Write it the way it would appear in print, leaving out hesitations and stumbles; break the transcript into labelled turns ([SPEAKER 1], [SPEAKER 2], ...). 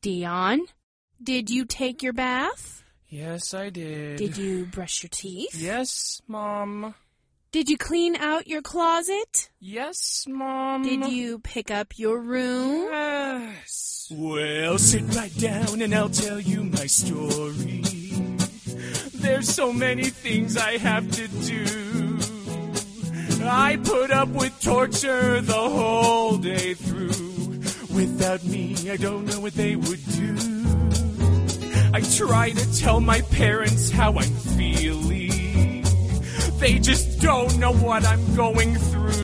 [SPEAKER 1] Dion, did you take your bath?
[SPEAKER 2] Yes, I did.
[SPEAKER 1] Did you brush your teeth?
[SPEAKER 2] Yes, Mom.
[SPEAKER 1] Did you clean out your closet?
[SPEAKER 2] Yes, Mom.
[SPEAKER 1] Did you pick up your room?
[SPEAKER 2] Yes. Well, sit right down and I'll tell you my story. There's so many things I have to do. I put up with torture the whole day through. Without me, I don't know what they would do. I try to tell my parents how I'm feeling. They just don't know what I'm going through.